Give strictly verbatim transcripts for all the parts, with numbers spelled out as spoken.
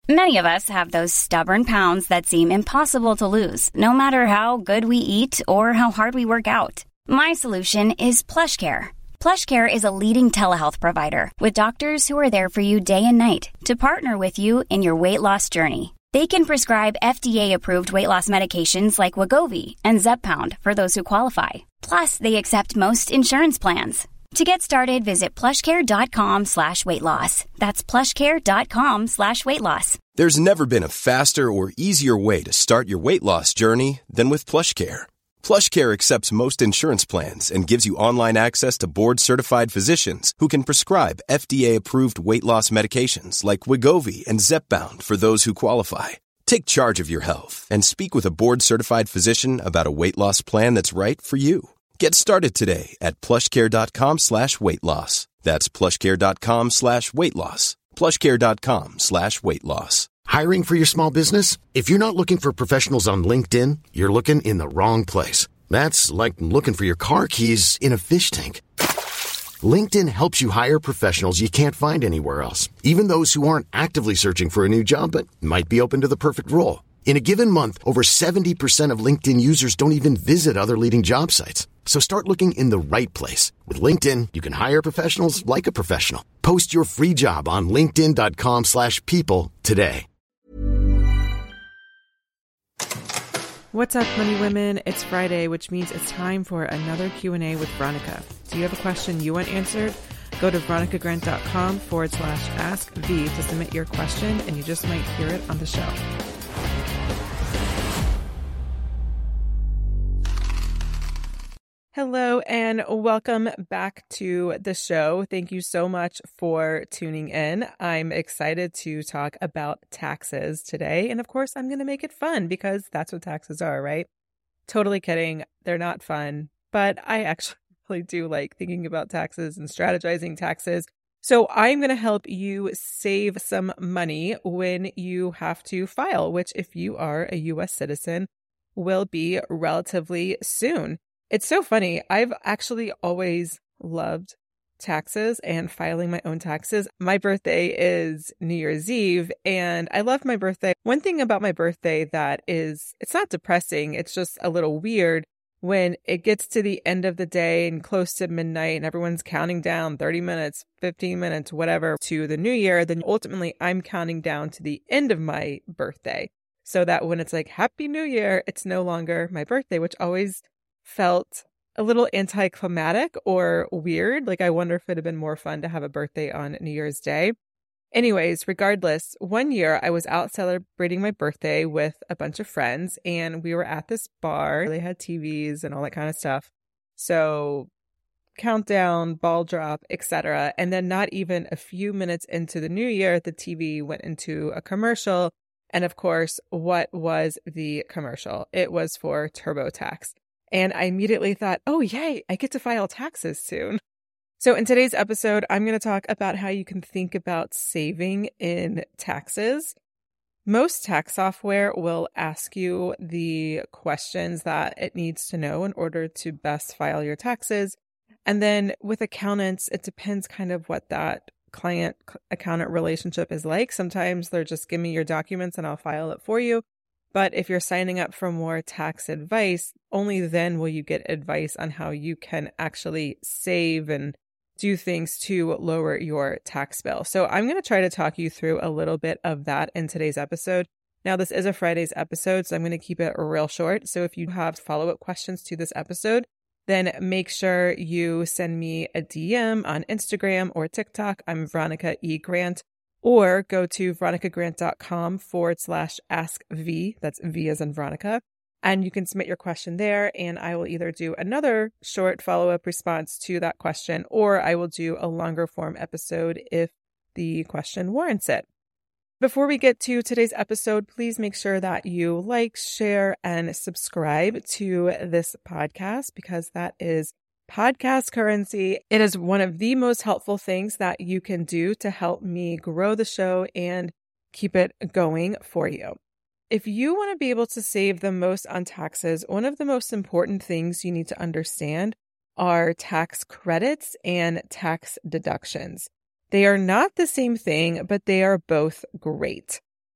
Many of us have those stubborn pounds that seem impossible to lose, no matter how good we eat or how hard we work out. My solution is PlushCare. PlushCare is a leading telehealth provider with doctors who are there for you day and night to partner with you in your weight loss journey. They can prescribe F D A-approved weight loss medications like Wegovy and Zepbound for those who qualify. Plus, they accept most insurance plans. To get started, visit plushcare.com slash weight loss. That's plushcare.com slash weight loss. There's never been a faster or easier way to start your weight loss journey than with PlushCare. PlushCare accepts most insurance plans and gives you online access to board-certified physicians who can prescribe F D A-approved weight loss medications like Wegovy and Zepbound for those who qualify. Take charge of your health and speak with a board-certified physician about a weight loss plan that's right for you. Get started today at plushcare.com slash weight loss. That's plushcare.com slash weight loss. plushcare.com slash weight loss. Hiring for your small business? If you're not looking for professionals on LinkedIn, you're looking in the wrong place. That's like looking for your car keys in a fish tank. LinkedIn helps you hire professionals you can't find anywhere else, even those who aren't actively searching for a new job but might be open to the perfect role. In a given month, over seventy percent of LinkedIn users don't even visit other leading job sites. So start looking in the right place. With LinkedIn, you can hire professionals like a professional. Post your free job on linkedin.com slash people today. What's up, Money Women? It's Friday, which means it's time for another Q and A with Veronica. Do you have a question you want answered? Go to veronicagrant.com forward slash ask V to submit your question, and you just might hear it on the show. Hello and welcome back to the show. Thank you so much for tuning in. I'm excited to talk about taxes today. And of course, I'm going to make it fun because that's what taxes are, right? Totally kidding. They're not fun, but I actually really do like thinking about taxes and strategizing taxes. So I'm going to help you save some money when you have to file, which if you are a U S citizen will be relatively soon. It's so funny. I've actually always loved taxes and filing my own taxes. My birthday is New Year's Eve, and I love my birthday. One thing about my birthday that is, it's not depressing, it's just a little weird when it gets to the end of the day and close to midnight and everyone's counting down thirty minutes, fifteen minutes, whatever, to the new year. Then ultimately I'm counting down to the end of my birthday so that when it's like, Happy New Year, it's no longer my birthday, which always felt a little anticlimactic or weird. Like, I wonder if it'd have been more fun to have a birthday on New Year's Day. Anyways, regardless, one year I was out celebrating my birthday with a bunch of friends, and we were at this bar. They had T Vs and all that kind of stuff. So countdown, ball drop, et cetera. And then not even a few minutes into the new year, the T V went into a commercial. And of course, what was the commercial? It was for TurboTax. And I immediately thought, oh, yay, I get to file taxes soon. So in today's episode, I'm going to talk about how you can think about saving in taxes. Most tax software will ask you the questions that it needs to know in order to best file your taxes. And then with accountants, it depends kind of what that client-accountant relationship is like. Sometimes they're just, give me your documents and I'll file it for you. But if you're signing up for more tax advice, only then will you get advice on how you can actually save and do things to lower your tax bill. So I'm going to try to talk you through a little bit of that in today's episode. Now, this is a Friday's episode, so I'm going to keep it real short. So if you have follow-up questions to this episode, then make sure you send me a D M on Instagram or TikTok. I'm Veronica E. Grant. Or go to veronicagrant.com forward slash ask V. That's V as in Veronica. And you can submit your question there. And I will either do another short follow-up response to that question, or I will do a longer form episode if the question warrants it. Before we get to today's episode, please make sure that you like, share, and subscribe to this podcast because that is podcast currency. It is one of the most helpful things that you can do to help me grow the show and keep it going for you. If you want to be able to save the most on taxes, one of the most important things you need to understand are tax credits and tax deductions. They are not the same thing, but they are both great.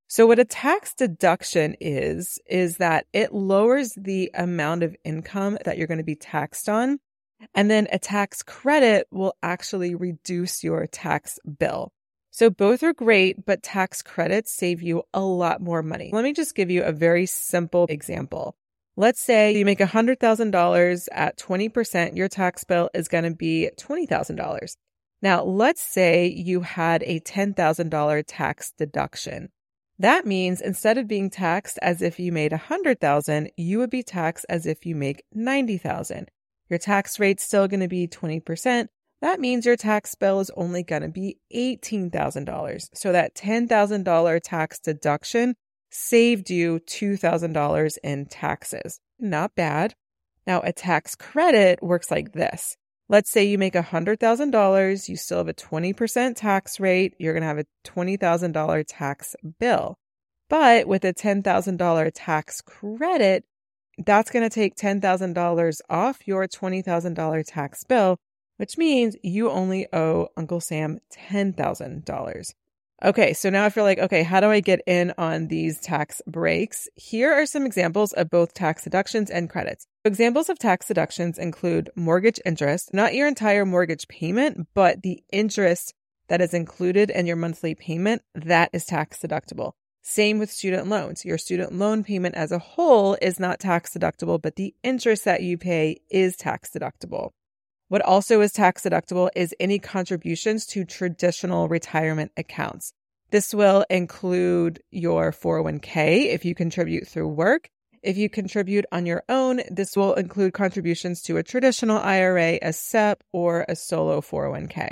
So what a tax deduction is, is that it lowers the amount of income that you're going to be taxed on. And then a tax credit will actually reduce your tax bill. So both are great, but tax credits save you a lot more money. Let me just give you a very simple example. Let's say you make one hundred thousand dollars at twenty percent, your tax bill is going to be twenty thousand dollars. Now, let's say you had a ten thousand dollars tax deduction. That means instead of being taxed as if you made one hundred thousand dollars, you would be taxed as if you make ninety thousand dollars. Your tax rate's still going to be twenty percent. That means your tax bill is only going to be eighteen thousand dollars. So that ten thousand dollars tax deduction saved you two thousand dollars in taxes. Not bad. Now, a tax credit works like this. Let's say you make one hundred thousand dollars, you still have a twenty percent tax rate, you're going to have a twenty thousand dollars tax bill. But with a ten thousand dollars tax credit, that's going to take ten thousand dollars off your twenty thousand dollars tax bill, which means you only owe Uncle Sam ten thousand dollars. Okay, so now if you're like, okay, how do I get in on these tax breaks? Here are some examples of both tax deductions and credits. Examples of tax deductions include mortgage interest, not your entire mortgage payment, but the interest that is included in your monthly payment, that is tax deductible. Same with student loans. Your student loan payment as a whole is not tax deductible, but the interest that you pay is tax deductible. What also is tax deductible is any contributions to traditional retirement accounts. This will include your four oh one k if you contribute through work. If you contribute on your own, this will include contributions to a traditional I R A, a S E P, or a solo four oh one k.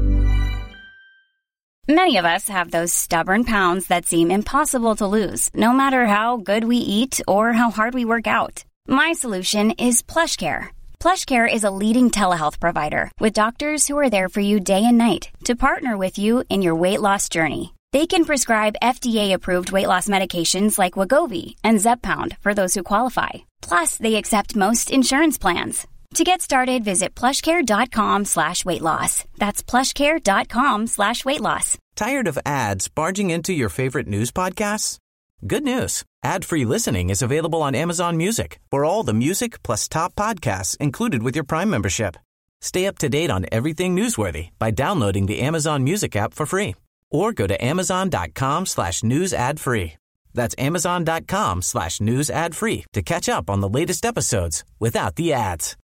Many of us have those stubborn pounds that seem impossible to lose, no matter how good we eat or how hard we work out. My solution is PlushCare. PlushCare is a leading telehealth provider with doctors who are there for you day and night to partner with you in your weight loss journey. They can prescribe F D A-approved weight loss medications like Wegovy and Zepbound for those who qualify. Plus, they accept most insurance plans. To get started, visit plushcare.com slash weight loss. That's plushcare.com slash weight loss. Tired of ads barging into your favorite news podcasts? Good news. Ad-free listening is available on Amazon Music for all the music plus top podcasts included with your Prime membership. Stay up to date on everything newsworthy by downloading the Amazon Music app for free or go to amazon.com slash news ad free. That's amazon.com slash news ad free to catch up on the latest episodes without the ads.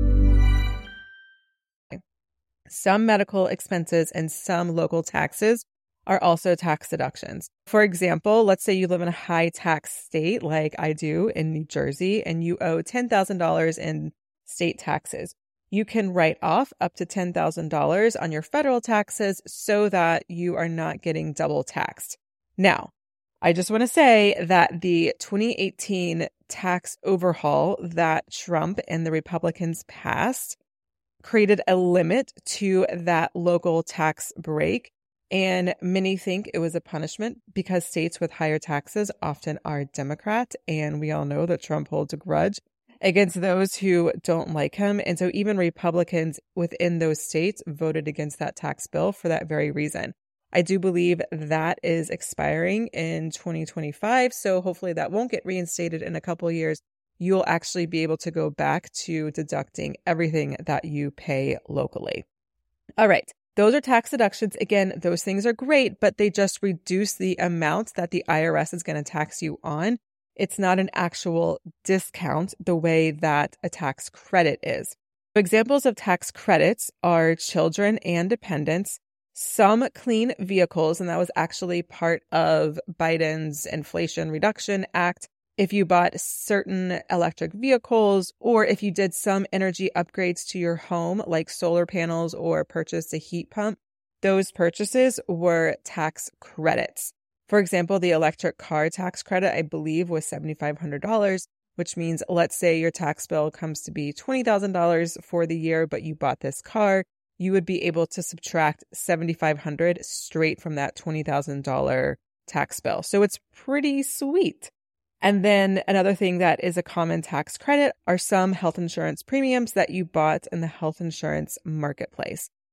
Some medical expenses and some local taxes are also tax deductions. For example, let's say you live in a high tax state like I do in New Jersey and you owe ten thousand dollars in state taxes. You can write off up to ten thousand dollars on your federal taxes so that you are not getting double taxed. Now, I just want to say that the twenty eighteen tax overhaul that Trump and the Republicans passed created a limit to that local tax break. And many think it was a punishment because states with higher taxes often are Democrat. And we all know that Trump holds a grudge against those who don't like him. And so even Republicans within those states voted against that tax bill for that very reason. I do believe that is expiring in twenty twenty-five. So hopefully that won't get reinstated in a couple of years. You'll actually be able to go back to deducting everything that you pay locally. All right. Those are tax deductions. Again, those things are great, but they just reduce the amount that the I R S is going to tax you on. It's not an actual discount the way that a tax credit is. Examples of tax credits are children and dependents, some clean vehicles, and that was actually part of Biden's Inflation Reduction Act. If you bought certain electric vehicles, or if you did some energy upgrades to your home, like solar panels or purchased a heat pump, those purchases were tax credits. For example, the electric car tax credit, I believe, was seven thousand five hundred dollars, which means, let's say your tax bill comes to be twenty thousand dollars for the year, but you bought this car, you would be able to subtract seven thousand five hundred dollars straight from that twenty thousand dollars tax bill. So it's pretty sweet. And then another thing that is a common tax credit are some health insurance premiums that you bought in the health insurance marketplace.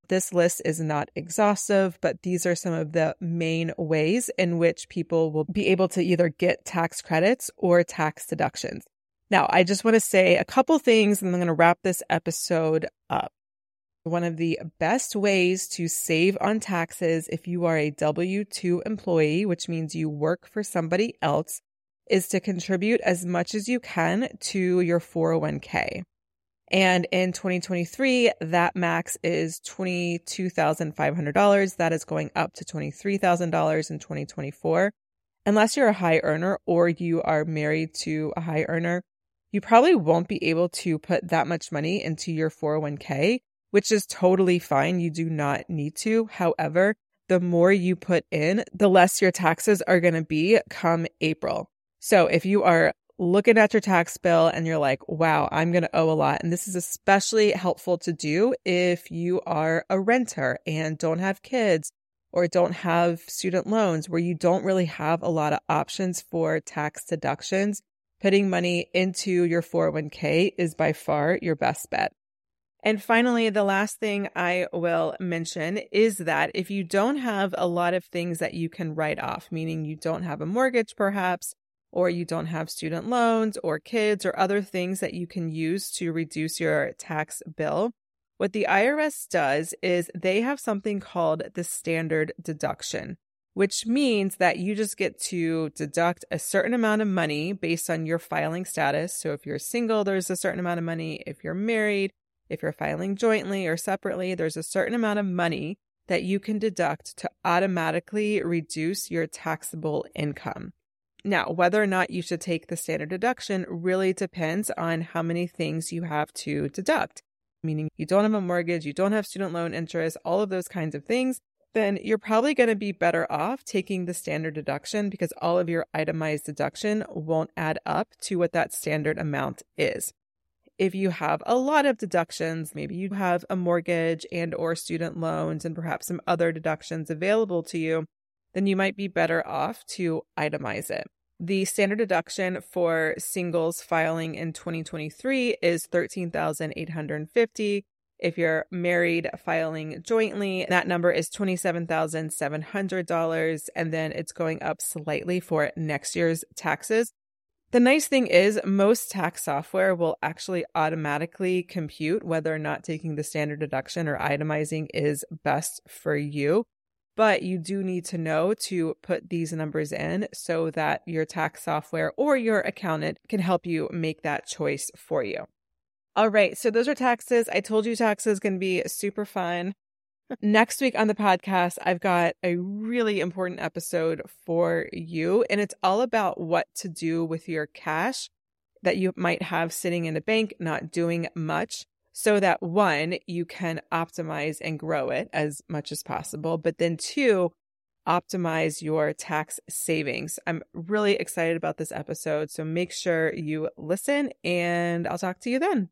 This list is not exhaustive, but these are some of the main ways in which people will be able to either get tax credits or tax deductions. Now, I just want to say a couple things, and I'm going to wrap this episode up. One of the best ways to save on taxes if you are a W two employee, which means you work for somebody else, is to contribute as much as you can to your four oh one k. And in twenty twenty-three, that max is twenty-two thousand five hundred dollars. That is going up to twenty-three thousand dollars in twenty twenty-four. Unless you're a high earner or you are married to a high earner, you probably won't be able to put that much money into your four oh one k, which is totally fine. You do not need to. However, the more you put in, the less your taxes are going to be come April. So if you are looking at your tax bill and you're like, wow, I'm going to owe a lot. And this is especially helpful to do if you are a renter and don't have kids or don't have student loans where you don't really have a lot of options for tax deductions. Putting money into your four oh one k is by far your best bet. And finally, the last thing I will mention is that if you don't have a lot of things that you can write off, meaning you don't have a mortgage perhaps, or you don't have student loans or kids or other things that you can use to reduce your tax bill, what the I R S does is they have something called the standard deduction, which means that you just get to deduct a certain amount of money based on your filing status. So if you're single, there's a certain amount of money. If you're married, if you're filing jointly or separately, there's a certain amount of money that you can deduct to automatically reduce your taxable income. Now, whether or not you should take the standard deduction really depends on how many things you have to deduct, meaning you don't have a mortgage, you don't have student loan interest, all of those kinds of things, then you're probably going to be better off taking the standard deduction because all of your itemized deduction won't add up to what that standard amount is. If you have a lot of deductions, maybe you have a mortgage and or student loans and perhaps some other deductions available to you, then you might be better off to itemize it. The standard deduction for singles filing in twenty twenty-three is thirteen thousand eight hundred fifty dollars. If you're married filing jointly, that number is twenty-seven thousand seven hundred dollars, and then it's going up slightly for next year's taxes. The nice thing is most tax software will actually automatically compute whether or not taking the standard deduction or itemizing is best for you. But you do need to know to put these numbers in so that your tax software or your accountant can help you make that choice for you. All right, so those are taxes. I told you taxes is going to be super fun. Next week on the podcast, I've got a really important episode for you, and it's all about what to do with your cash that you might have sitting in a bank, not doing much, so that one, you can optimize and grow it as much as possible, but then two, optimize your tax savings. I'm really excited about this episode, so make sure you listen, and I'll talk to you then.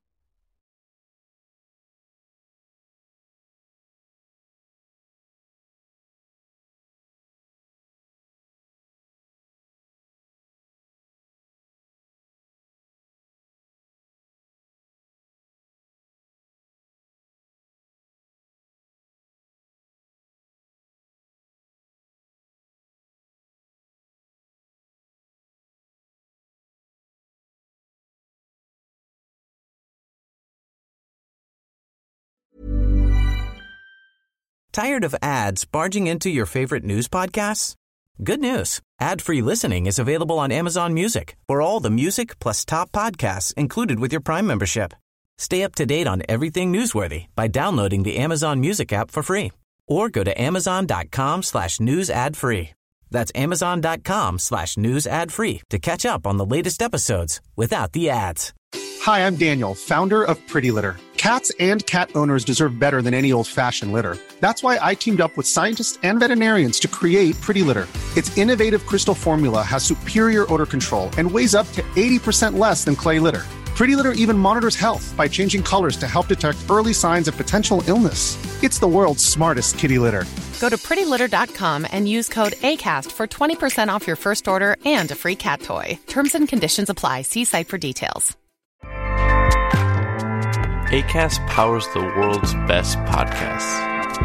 Tired of ads barging into your favorite news podcasts? Good news. Ad-free listening is available on Amazon Music for all the music plus top podcasts included with your Prime membership. Stay up to date on everything newsworthy by downloading the Amazon Music app for free or go to amazon.com slash news ad free. That's amazon.com slash news ad free to catch up on the latest episodes without the ads. Hi, I'm Daniel, founder of Pretty Litter. Cats and cat owners deserve better than any old-fashioned litter. That's why I teamed up with scientists and veterinarians to create Pretty Litter. Its innovative crystal formula has superior odor control and weighs up to eighty percent less than clay litter. Pretty Litter even monitors health by changing colors to help detect early signs of potential illness. It's the world's smartest kitty litter. Go to pretty litter dot com and use code ACAST for twenty percent off your first order and a free cat toy. Terms and conditions apply. See site for details. Acast powers the world's best podcasts.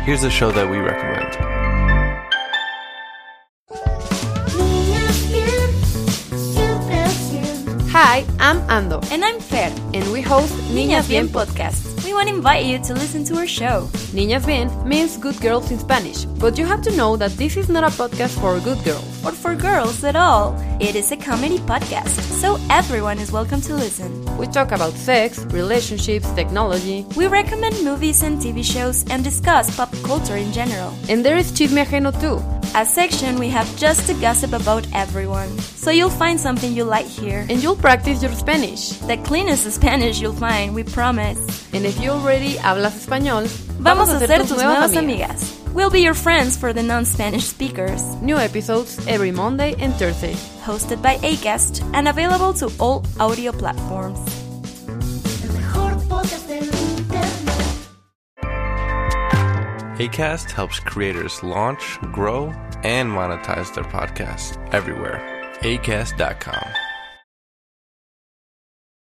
Here's a show that we recommend. Hi, I'm Ando. And I'm Fer. And we host Niñas Bien Podcast. We want to invite you to listen to our show. Niñas Bien means good girls in Spanish, but you have to know that this is not a podcast for good girls. Or for girls at all. It is a comedy podcast, so everyone is welcome to listen. We talk about sex, relationships, technology. We recommend movies and T V shows and discuss pop culture in general. And there is Chisme Ajeno too. A section we have just to gossip about everyone. So you'll find something you like here. And you'll practice your Spanish. The cleanest Spanish you'll find, we promise. And if you already hablas español, vamos a ser tus nuevas amigas. We'll be your friends for the non-Spanish speakers. New episodes every Monday and Thursday. Hosted by Acast and available to all audio platforms. Acast helps creators launch, grow, and monetize their podcasts everywhere. Acast dot com.